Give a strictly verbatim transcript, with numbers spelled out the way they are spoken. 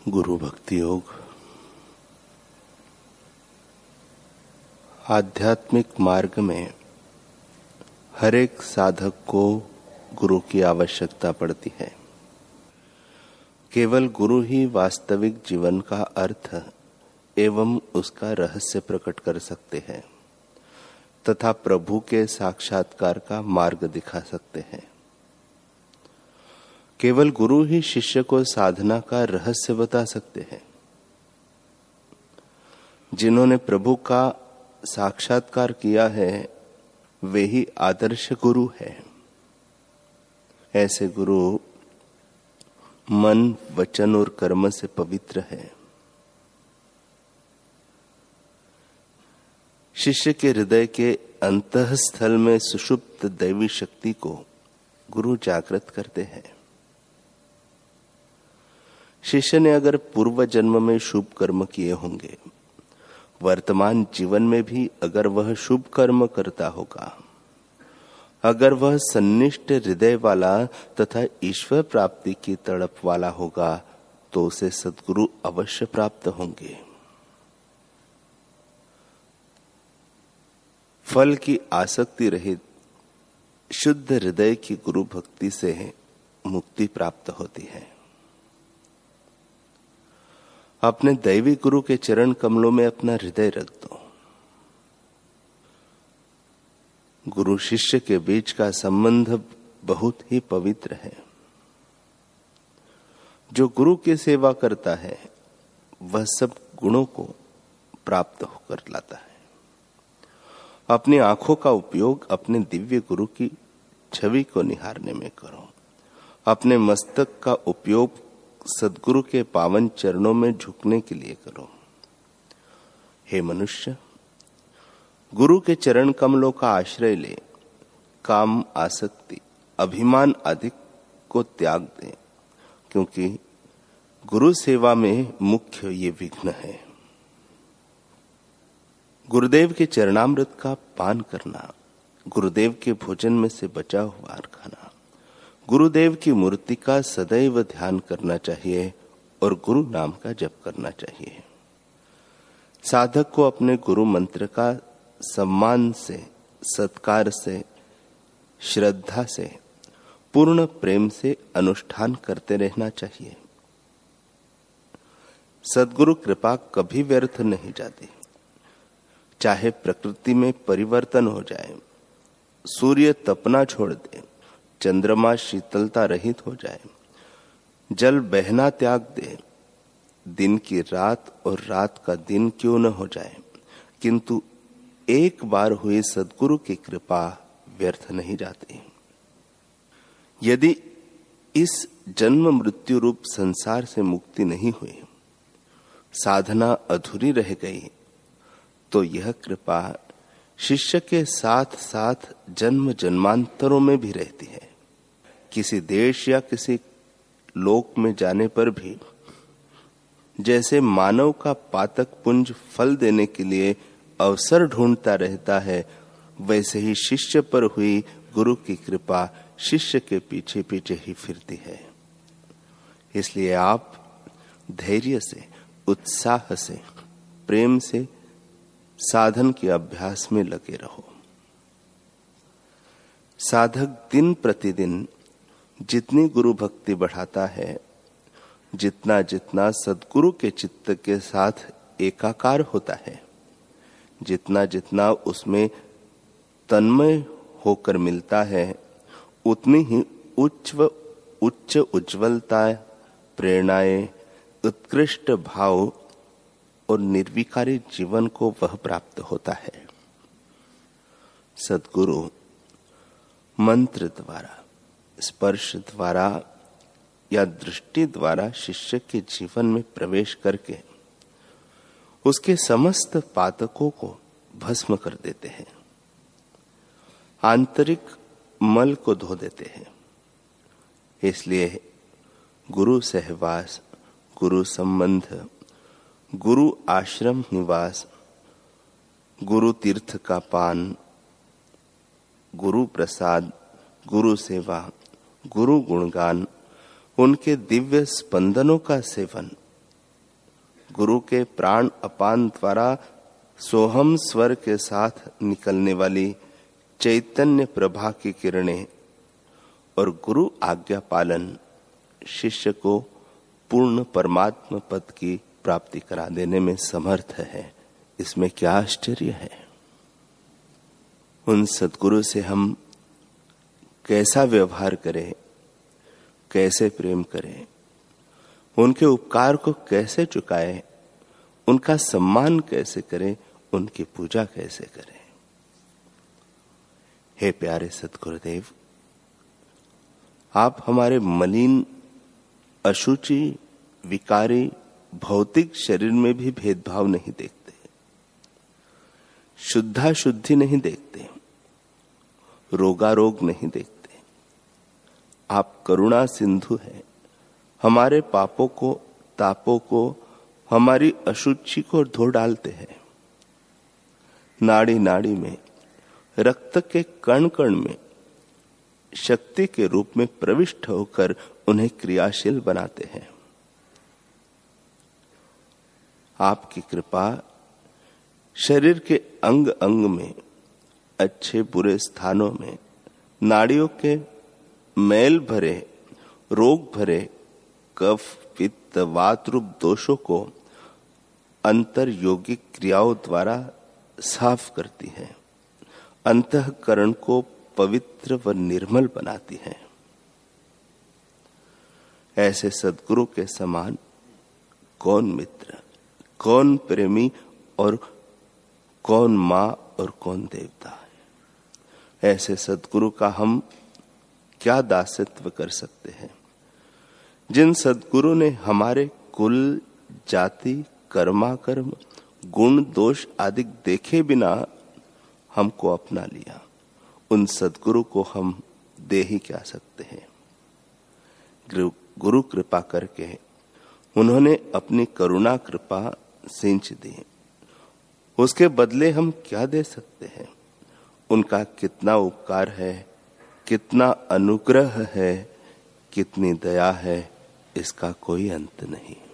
गुरु भक्ति योग आध्यात्मिक मार्ग में हर एक साधक को गुरु की आवश्यकता पड़ती है। केवल गुरु ही वास्तविक जीवन का अर्थ एवं उसका रहस्य प्रकट कर सकते हैं तथा प्रभु के साक्षात्कार का मार्ग दिखा सकते हैं। केवल गुरु ही शिष्य को साधना का रहस्य बता सकते हैं। जिन्होंने प्रभु का साक्षात्कार किया है वे ही आदर्श गुरु है। ऐसे गुरु मन, वचन और कर्म से पवित्र है। शिष्य के हृदय के अंतःस्थल में सुषुप्त दैवी शक्ति को गुरु जागृत करते हैं। शिष्य ने अगर पूर्व जन्म में शुभ कर्म किए होंगे, वर्तमान जीवन में भी अगर वह शुभ कर्म करता होगा, अगर वह सन्निष्ठ हृदय वाला तथा ईश्वर प्राप्ति की तड़प वाला होगा तो उसे सद्गुरु अवश्य प्राप्त होंगे। फल की आसक्ति रहित शुद्ध हृदय की गुरु भक्ति से मुक्ति प्राप्त होती है। अपने दैवी गुरु के चरण कमलों में अपना हृदय रख दो। गुरु शिष्य के बीच का संबंध बहुत ही पवित्र है। जो गुरु की सेवा करता है वह सब गुणों को प्राप्त होकर लाता है। अपनी आंखों का उपयोग अपने दिव्य गुरु की छवि को निहारने में करो। अपने मस्तक का उपयोग सद्गुरु के पावन चरणों में झुकने के लिए करो। हे मनुष्य, गुरु के चरण कमलों का आश्रय ले। काम, आसक्ति, अभिमान आदि को त्याग दे, क्योंकि गुरु सेवा में मुख्य ये विघ्न है। गुरुदेव के चरणामृत का पान करना, गुरुदेव के भोजन में से बचा हुआ खाना, गुरुदेव की मूर्ति का सदैव ध्यान करना चाहिए और गुरु नाम का जप करना चाहिए। साधक को अपने गुरु मंत्र का सम्मान से, सत्कार से, श्रद्धा से, पूर्ण प्रेम से अनुष्ठान करते रहना चाहिए। सद्गुरु कृपा कभी व्यर्थ नहीं जाती। चाहे प्रकृति में परिवर्तन हो जाए, सूर्य तपना छोड़ दे, चंद्रमा शीतलता रहित हो जाए, जल बहना त्याग दे, दिन की रात और रात का दिन क्यों न हो जाए, किंतु एक बार हुई सद्गुरु की कृपा व्यर्थ नहीं जाती। यदि इस जन्म मृत्यु रूप संसार से मुक्ति नहीं हुई, साधना अधूरी रह गई, तो यह कृपा शिष्य के साथ साथ जन्म जन्मांतरों में भी रहती है। किसी देश या किसी लोक में जाने पर भी जैसे मानव का पातक पुंज फल देने के लिए अवसर ढूंढता रहता है, वैसे ही शिष्य पर हुई गुरु की कृपा शिष्य के पीछे पीछे ही फिरती है। इसलिए आप धैर्य से, उत्साह से, प्रेम से साधन के अभ्यास में लगे रहो। साधक दिन प्रतिदिन जितनी गुरु भक्ति बढ़ाता है, जितना जितना सद्गुरु के चित्त के साथ एकाकार होता है, जितना जितना उसमें तन्मय होकर मिलता है, उतनी ही उच्च उच्च उज्ज्वलता, प्रेरणाएं, उत्कृष्ट भाव और निर्विकारी जीवन को वह प्राप्त होता है। सद्गुरु मंत्र द्वारा, स्पर्श द्वारा या दृष्टि द्वारा शिष्य के जीवन में प्रवेश करके उसके समस्त पातकों को भस्म कर देते हैं, आंतरिक मल को धो देते हैं। इसलिए गुरु सहवास, गुरु संबंध, गुरु आश्रम निवास, गुरु तीर्थ का पान, गुरु प्रसाद, गुरु सेवा, गुरु गुणगान, उनके दिव्य स्पंदनों का सेवन गुरु के प्राण अपान द्वारा सोहम स्वर के साथ निकलने वाली चैतन्य प्रभा की किरणें और गुरु आज्ञा पालन शिष्य को पूर्ण परमात्मा पद की प्राप्ति करा देने में समर्थ है। इसमें क्या आश्चर्य है। उन सद्गुरु से हम कैसा व्यवहार करें, कैसे प्रेम करें, उनके उपकार को कैसे चुकाएं, उनका सम्मान कैसे करें, उनकी पूजा कैसे करें। हे प्यारे सद्गुरुदेव, आप हमारे मलिन, अशुचि, विकारी, भौतिक शरीर में भी भेदभाव नहीं देखते, शुद्धा शुद्धि नहीं देखते, रोगारोग नहीं देखते। आप करुणा सिंधु हैं। हमारे पापों को, तापों को, हमारी अशुचि को धो डालते हैं। नाड़ी नाड़ी में, रक्त के कण कण में शक्ति के रूप में प्रविष्ट होकर उन्हें क्रियाशील बनाते हैं। आपकी कृपा शरीर के अंग अंग में, अच्छे बुरे स्थानों में, नाड़ियों के मैल भरे, रोग भरे कफ, पित्त, वात रूप दोषों को अंतर योगिक क्रियाओं द्वारा साफ करती है, अंतःकरण को पवित्र व निर्मल बनाती है। ऐसे सद्गुरु के समान कौन मित्र, कौन प्रेमी और कौन मां और कौन देवता है। ऐसे सद्गुरु का हम क्या दासत्व कर सकते हैं। जिन सद्गुरु ने हमारे कुल, जाति, कर्माकर्म, गुण, दोष आदि देखे बिना हमको अपना लिया, उन सद्गुरु को हम दे ही क्या सकते हैं। गुरु कृपा करके उन्होंने अपनी करुणा कृपा सिंच दी, उसके बदले हम क्या दे सकते हैं। उनका कितना उपकार है, कितना अनुग्रह है, कितनी दया है, इसका कोई अंत नहीं।